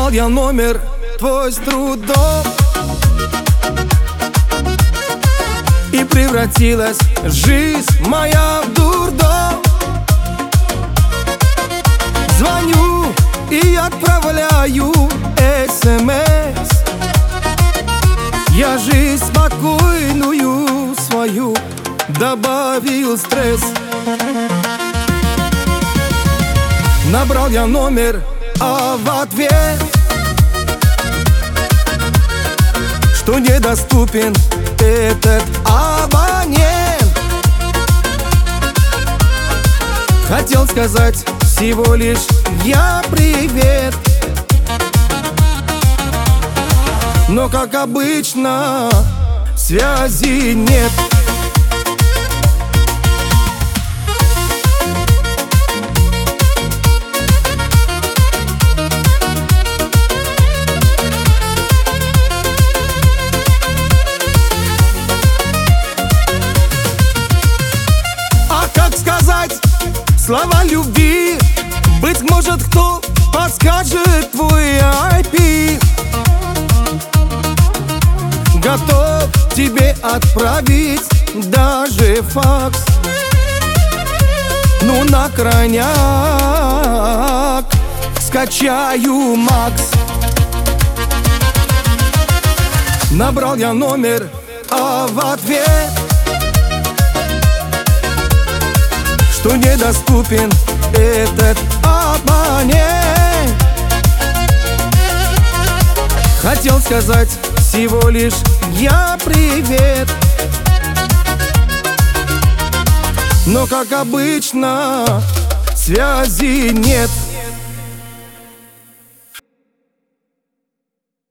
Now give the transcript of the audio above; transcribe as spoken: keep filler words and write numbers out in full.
Набрал я номер твой с трудом, и превратилась жизнь моя в дурдом. Звоню и отправляю СМС. Я жизнь спокойную свою добавил стресс. Набрал я номер, а в ответ, что недоступен этот абонент. Хотел сказать всего лишь я привет, но, как обычно, связи нет. А как сказать слова любви? Быть может, кто подскажет твой ай пи. Готов тебе отправить даже факс. Ну, на крайняк скачаю Макс. Набрал я номер, а в ответ, что недоступен этот абонент. Хотел сказать всего лишь я привет, но, как обычно, связи нет.